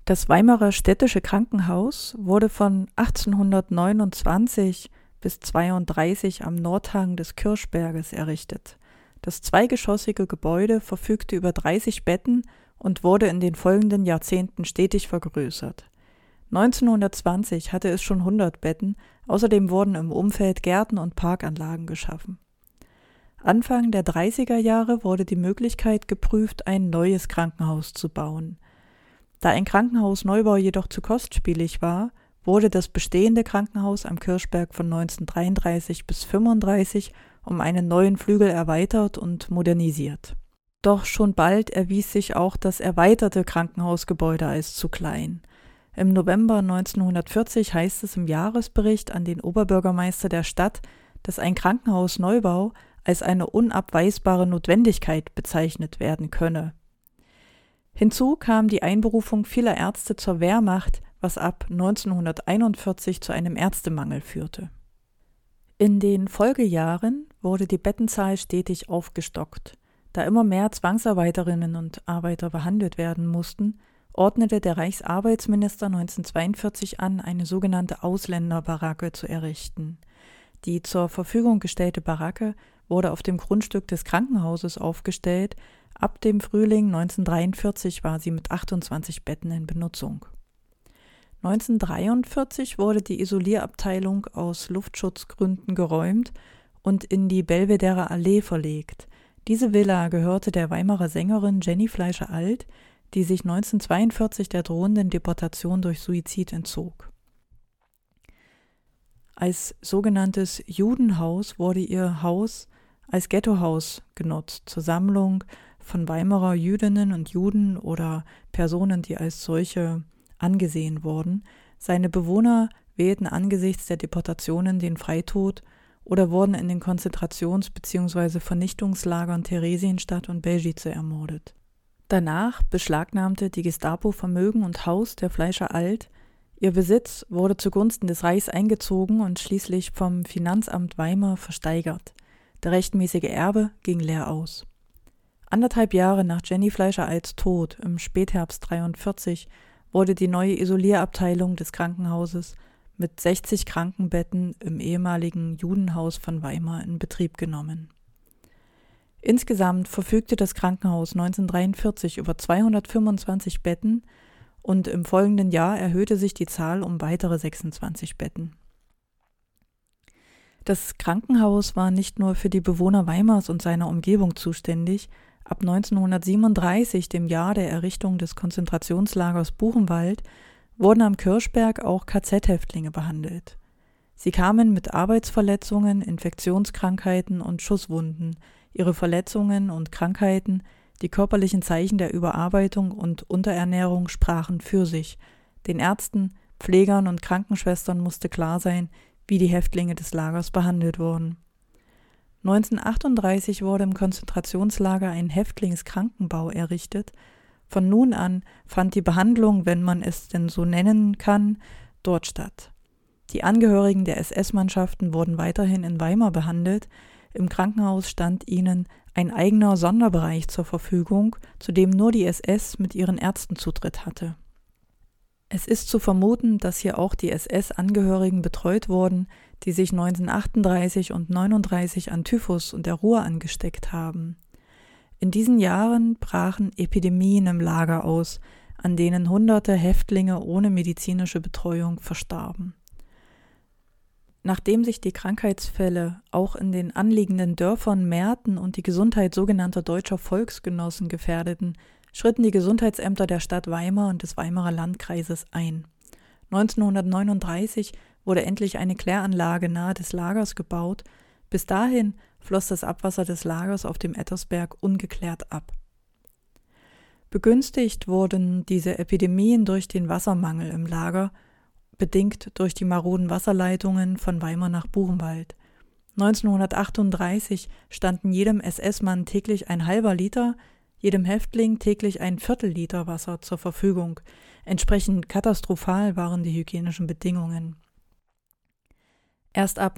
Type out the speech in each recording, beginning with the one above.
Das Weimarer Städtische Krankenhaus wurde von 1829 bis 32 am Nordhang des Kirchberges errichtet. Das zweigeschossige Gebäude verfügte über 30 Betten und wurde in den folgenden Jahrzehnten stetig vergrößert. 1920 hatte es schon 100 Betten, außerdem wurden im Umfeld Gärten und Parkanlagen geschaffen. Anfang der 30er Jahre wurde die Möglichkeit geprüft, ein neues Krankenhaus zu bauen. Da ein Krankenhausneubau jedoch zu kostspielig war, wurde das bestehende Krankenhaus am Kirchberg von 1933 bis 1935 um einen neuen Flügel erweitert und modernisiert. Doch schon bald erwies sich auch das erweiterte Krankenhausgebäude als zu klein. Im November 1940 heißt es im Jahresbericht an den Oberbürgermeister der Stadt, dass ein Krankenhausneubau als eine unabweisbare Notwendigkeit bezeichnet werden könne. Hinzu kam die Einberufung vieler Ärzte zur Wehrmacht, was ab 1941 zu einem Ärztemangel führte. In den Folgejahren wurde die Bettenzahl stetig aufgestockt. Da immer mehr Zwangsarbeiterinnen und Arbeiter behandelt werden mussten, ordnete der Reichsarbeitsminister 1942 an, eine sogenannte Ausländerbaracke zu errichten. Die zur Verfügung gestellte Baracke wurde auf dem Grundstück des Krankenhauses aufgestellt. Ab dem Frühling 1943 war sie mit 28 Betten in Benutzung. 1943 wurde die Isolierabteilung aus Luftschutzgründen geräumt und in die Belvederer Allee verlegt. Diese Villa gehörte der Weimarer Sängerin Jenny Fleischer-Alt, die sich 1942 der drohenden Deportation durch Suizid entzog. Als sogenanntes Judenhaus wurde ihr Haus als Ghettohaus genutzt, zur Sammlung von Weimarer Jüdinnen und Juden oder Personen, die als solche angesehen wurden. Seine Bewohner wählten angesichts der Deportationen den Freitod oder wurden in den Konzentrations- bzw. Vernichtungslagern Theresienstadt und Belgice ermordet. Danach beschlagnahmte die Gestapo Vermögen und Haus der Fleischer-Alt. Ihr Besitz wurde zugunsten des Reichs eingezogen und schließlich vom Finanzamt Weimar versteigert. Der rechtmäßige Erbe ging leer aus. 1,5 Jahre nach Jenny Fleischer-Alts Tod im Spätherbst 1943 wurde die neue Isolierabteilung des Krankenhauses mit 60 Krankenbetten im ehemaligen Judenhaus von Weimar in Betrieb genommen. Insgesamt verfügte das Krankenhaus 1943 über 225 Betten und im folgenden Jahr erhöhte sich die Zahl um weitere 26 Betten. Das Krankenhaus war nicht nur für die Bewohner Weimars und seiner Umgebung zuständig. Ab 1937, dem Jahr der Errichtung des Konzentrationslagers Buchenwald, wurden am Kirchberg auch KZ-Häftlinge behandelt. Sie kamen mit Arbeitsverletzungen, Infektionskrankheiten und Schusswunden. Ihre Verletzungen und Krankheiten, die körperlichen Zeichen der Überarbeitung und Unterernährung sprachen für sich. Den Ärzten, Pflegern und Krankenschwestern musste klar sein, wie die Häftlinge des Lagers behandelt wurden. 1938 wurde im Konzentrationslager ein Häftlingskrankenbau errichtet. Von nun an fand die Behandlung, wenn man es denn so nennen kann, dort statt. Die Angehörigen der SS-Mannschaften wurden weiterhin in Weimar behandelt. Im Krankenhaus stand ihnen ein eigener Sonderbereich zur Verfügung, zu dem nur die SS mit ihren Ärzten Zutritt hatte. Es ist zu vermuten, dass hier auch die SS-Angehörigen betreut wurden, die sich 1938 und 1939 an Typhus und der Ruhr angesteckt haben. In diesen Jahren brachen Epidemien im Lager aus, an denen Hunderte Häftlinge ohne medizinische Betreuung verstarben. Nachdem sich die Krankheitsfälle auch in den anliegenden Dörfern mehrten und die Gesundheit sogenannter deutscher Volksgenossen gefährdeten, schritten die Gesundheitsämter der Stadt Weimar und des Weimarer Landkreises ein. 1939 wurde endlich eine Kläranlage nahe des Lagers gebaut. Bis dahin floss das Abwasser des Lagers auf dem Ettersberg ungeklärt ab. Begünstigt wurden diese Epidemien durch den Wassermangel im Lager, bedingt durch die maroden Wasserleitungen von Weimar nach Buchenwald. 1938 standen jedem SS-Mann täglich ein halber Liter, jedem Häftling täglich ein Viertel-Liter Wasser zur Verfügung. Entsprechend katastrophal waren die hygienischen Bedingungen. Erst ab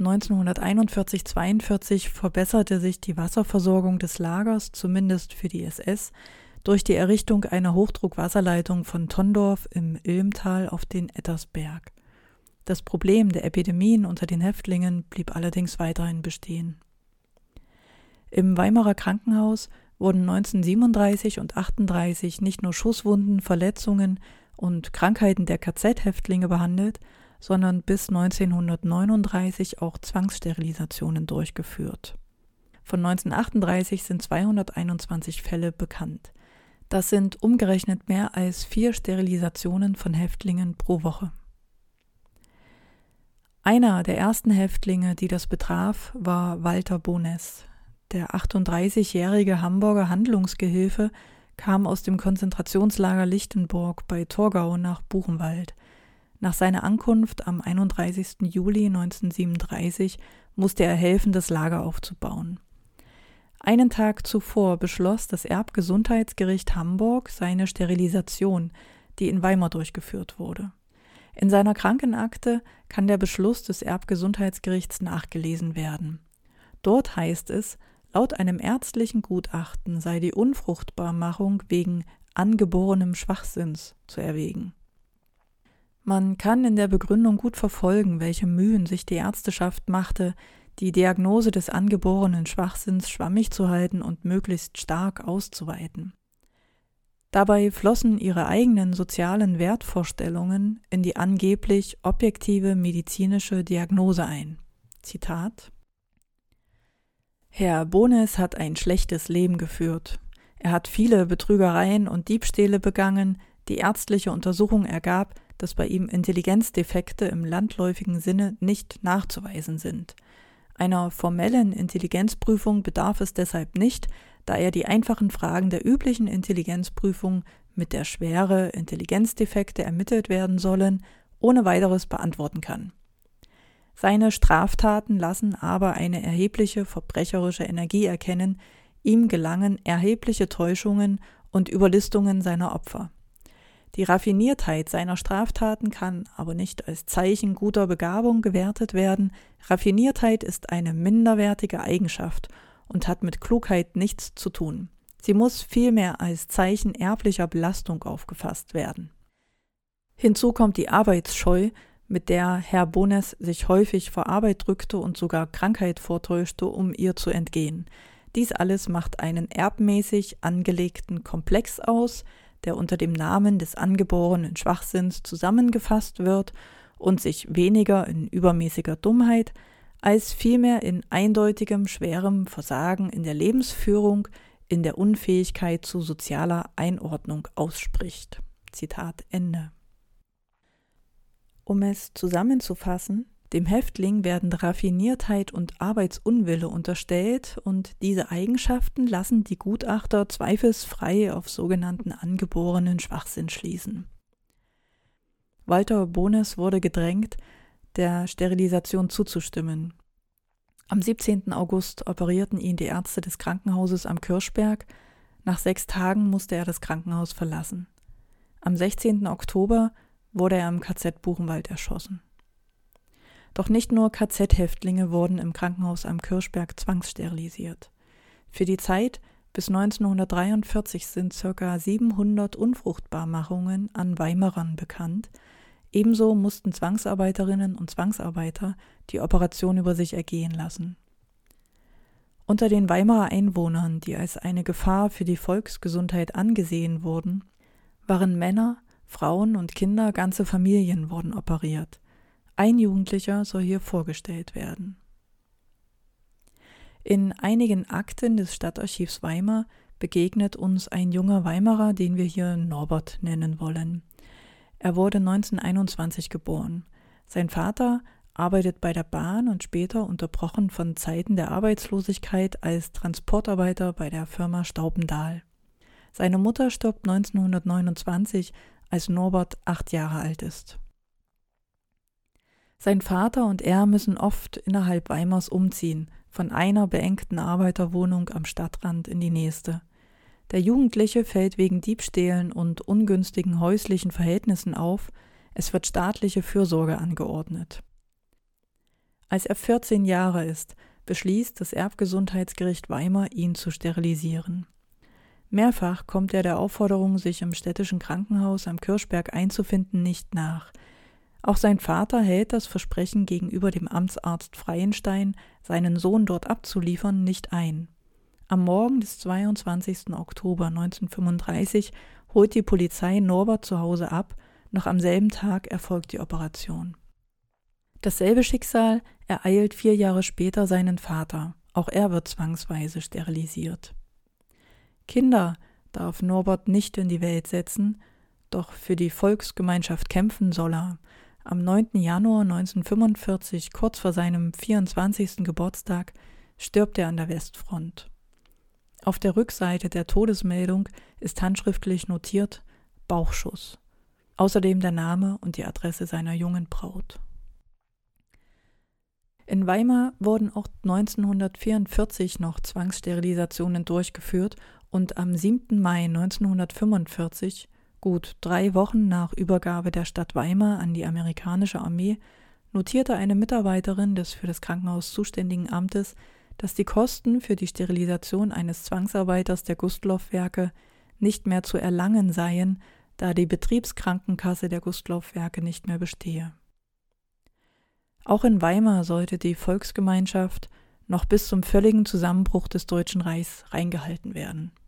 1941/42 verbesserte sich die Wasserversorgung des Lagers, zumindest für die SS, durch die Errichtung einer Hochdruckwasserleitung von Tondorf im Ilmtal auf den Ettersberg. Das Problem der Epidemien unter den Häftlingen blieb allerdings weiterhin bestehen. Im Weimarer Krankenhaus wurden 1937 und 1938 nicht nur Schusswunden, Verletzungen und Krankheiten der KZ-Häftlinge behandelt, sondern bis 1939 auch Zwangssterilisationen durchgeführt. Von 1938 sind 221 Fälle bekannt. Das sind umgerechnet mehr als 4 Sterilisationen von Häftlingen pro Woche. Einer der ersten Häftlinge, die das betraf, war Walter Bones. Der 38-jährige Hamburger Handlungsgehilfe kam aus dem Konzentrationslager Lichtenburg bei Torgau nach Buchenwald. Nach seiner Ankunft am 31. Juli 1937 musste er helfen, das Lager aufzubauen. Einen Tag zuvor beschloss das Erbgesundheitsgericht Hamburg seine Sterilisation, die in Weimar durchgeführt wurde. In seiner Krankenakte kann der Beschluss des Erbgesundheitsgerichts nachgelesen werden. Dort heißt es, laut einem ärztlichen Gutachten sei die Unfruchtbarmachung wegen angeborenem Schwachsinns zu erwägen. Man kann in der Begründung gut verfolgen, welche Mühen sich die Ärzteschaft machte, die Diagnose des angeborenen Schwachsinns schwammig zu halten und möglichst stark auszuweiten. Dabei flossen ihre eigenen sozialen Wertvorstellungen in die angeblich objektive medizinische Diagnose ein. Zitat: Herr Bones hat ein schlechtes Leben geführt. Er hat viele Betrügereien und Diebstähle begangen. Die ärztliche Untersuchung ergab, dass bei ihm Intelligenzdefekte im landläufigen Sinne nicht nachzuweisen sind. Einer formellen Intelligenzprüfung bedarf es deshalb nicht, da er die einfachen Fragen der üblichen Intelligenzprüfung, mit der schwere Intelligenzdefekte ermittelt werden sollen, ohne weiteres beantworten kann. Seine Straftaten lassen aber eine erhebliche verbrecherische Energie erkennen, ihm gelangen erhebliche Täuschungen und Überlistungen seiner Opfer. Die Raffiniertheit seiner Straftaten kann aber nicht als Zeichen guter Begabung gewertet werden. Raffiniertheit ist eine minderwertige Eigenschaft und hat mit Klugheit nichts zu tun. Sie muss vielmehr als Zeichen erblicher Belastung aufgefasst werden. Hinzu kommt die Arbeitsscheu, mit der Herr Bones sich häufig vor Arbeit drückte und sogar Krankheit vortäuschte, um ihr zu entgehen. Dies alles macht einen erbmäßig angelegten Komplex aus, der unter dem Namen des angeborenen Schwachsinns zusammengefasst wird und sich weniger in übermäßiger Dummheit als vielmehr in eindeutigem, schwerem Versagen in der Lebensführung, in der Unfähigkeit zu sozialer Einordnung ausspricht. Zitat Ende. Um es zusammenzufassen, dem Häftling werden Raffiniertheit und Arbeitsunwille unterstellt und diese Eigenschaften lassen die Gutachter zweifelsfrei auf sogenannten angeborenen Schwachsinn schließen. Walter Bones wurde gedrängt, der Sterilisation zuzustimmen. Am 17. August operierten ihn die Ärzte des Krankenhauses am Kirschberg. Nach 6 Tagen musste er das Krankenhaus verlassen. Am 16. Oktober wurde er im KZ Buchenwald erschossen. Doch nicht nur KZ-Häftlinge wurden im Krankenhaus am Kirschberg zwangssterilisiert. Für die Zeit bis 1943 sind ca. 700 Unfruchtbarmachungen an Weimarern bekannt. Ebenso mussten Zwangsarbeiterinnen und Zwangsarbeiter die Operation über sich ergehen lassen. Unter den Weimarer Einwohnern, die als eine Gefahr für die Volksgesundheit angesehen wurden, waren Männer, Frauen und Kinder, ganze Familien wurden operiert. Ein Jugendlicher soll hier vorgestellt werden. In einigen Akten des Stadtarchivs Weimar begegnet uns ein junger Weimarer, den wir hier Norbert nennen wollen. Er wurde 1921 geboren. Sein Vater arbeitet bei der Bahn und später, unterbrochen von Zeiten der Arbeitslosigkeit, als Transportarbeiter bei der Firma Staubendahl. Seine Mutter stirbt 1929, als Norbert 8 Jahre alt ist. Sein Vater und er müssen oft innerhalb Weimars umziehen, von einer beengten Arbeiterwohnung am Stadtrand in die nächste. Der Jugendliche fällt wegen Diebstählen und ungünstigen häuslichen Verhältnissen auf, es wird staatliche Fürsorge angeordnet. Als er 14 Jahre ist, beschließt das Erbgesundheitsgericht Weimar, ihn zu sterilisieren. Mehrfach kommt er der Aufforderung, sich im städtischen Krankenhaus am Kirchberg einzufinden, nicht nach. Auch sein Vater hält das Versprechen gegenüber dem Amtsarzt Freienstein, seinen Sohn dort abzuliefern, nicht ein. Am Morgen des 22. Oktober 1935 holt die Polizei Norbert zu Hause ab, noch am selben Tag erfolgt die Operation. Dasselbe Schicksal ereilt 4 Jahre später seinen Vater, auch er wird zwangsweise sterilisiert. Kinder darf Norbert nicht in die Welt setzen, doch für die Volksgemeinschaft kämpfen soll er. Am 9. Januar 1945, kurz vor seinem 24. Geburtstag, stirbt er an der Westfront. Auf der Rückseite der Todesmeldung ist handschriftlich notiert Bauchschuss. Außerdem der Name und die Adresse seiner jungen Braut. In Weimar wurden auch 1944 noch Zwangssterilisationen durchgeführt und am 7. Mai 1945, gut 3 Wochen nach Übergabe der Stadt Weimar an die amerikanische Armee, notierte eine Mitarbeiterin des für das Krankenhaus zuständigen Amtes, dass die Kosten für die Sterilisation eines Zwangsarbeiters der Gustloff-Werke nicht mehr zu erlangen seien, da die Betriebskrankenkasse der Gustloff-Werke nicht mehr bestehe. Auch in Weimar sollte die Volksgemeinschaft noch bis zum völligen Zusammenbruch des Deutschen Reichs reingehalten werden.